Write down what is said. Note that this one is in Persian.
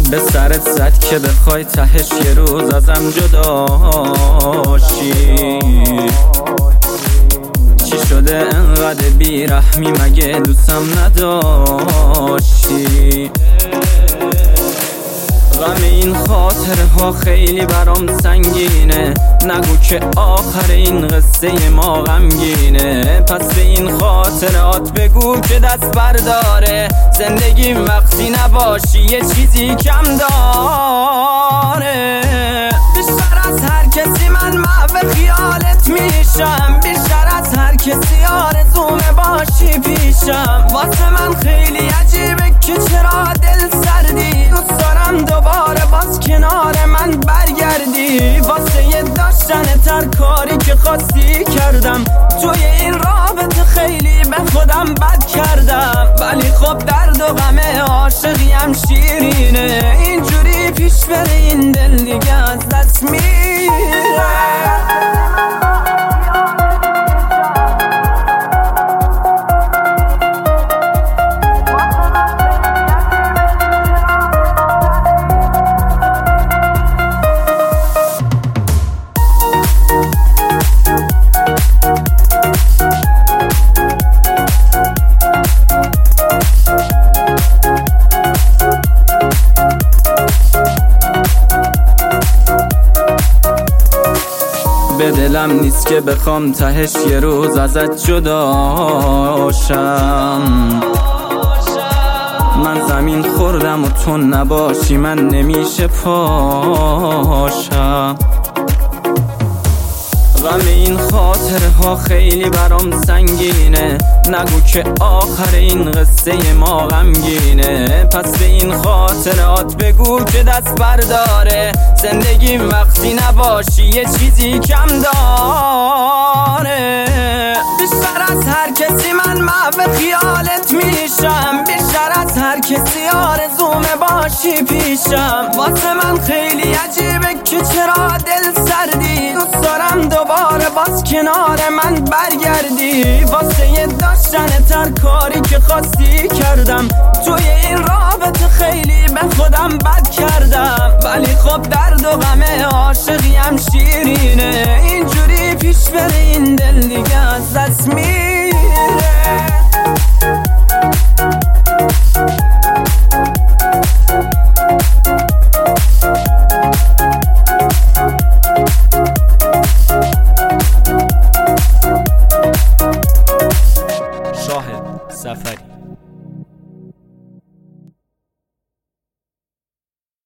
به سرت زد که بخوای تهش یه روز ازم جدا شی. چی شده انقدر بیرحمی، مگه دوستم نداشتی؟ غم این خاطره ها خیلی برام سنگینه، نگو که آخر این قصه ما غمگینه. پس به این خاطرات بگو که دست برداره، زندگی وقتی نباشی یه چیزی کم داره. بیشتر از هر کسی من محو خیالت میشم، بیشتر از هر کسی آرزومه باشی پیشم. واسه من خیلی عجیبه که چرا دل سردی، دوست دارم دوباره باز کنار من برگردی. واسه یه داشتن تر کاری که خواستی کردم، توی این رابطه خیلی به خودم بد کردم. ولی خب درد و غم عاشقیم شیرینه، اینجوری پیش بره این دل دیگه از دست میره. به دلم نیست که بخوام تهش یه روز ازت جدا شم. من زمین خوردم و تو نباشی من نمیشه پاشم. غم این خاطره ها خیلی برام سنگینه، نگو که آخر این قصه ما غمگینه. پس به این خاطرات بگو که دست برداره، زندگی وقتی نباشی یه چیزی کم داره. بیشتر از هر کسی من محو خیالت میشم، بیشتر از هر کسی آرزومه باشی پیشم. واسه من خیلی عجیبه که چرا دل سردی، دوست دارم دوباره باز کنار من برگردی. واسه یه داشتن تر کاری که خواستی کردم، توی این رابطه خیلی به خودم بد کردم. ولی خب درد و غم عاشقیم شیرینه، اینجوری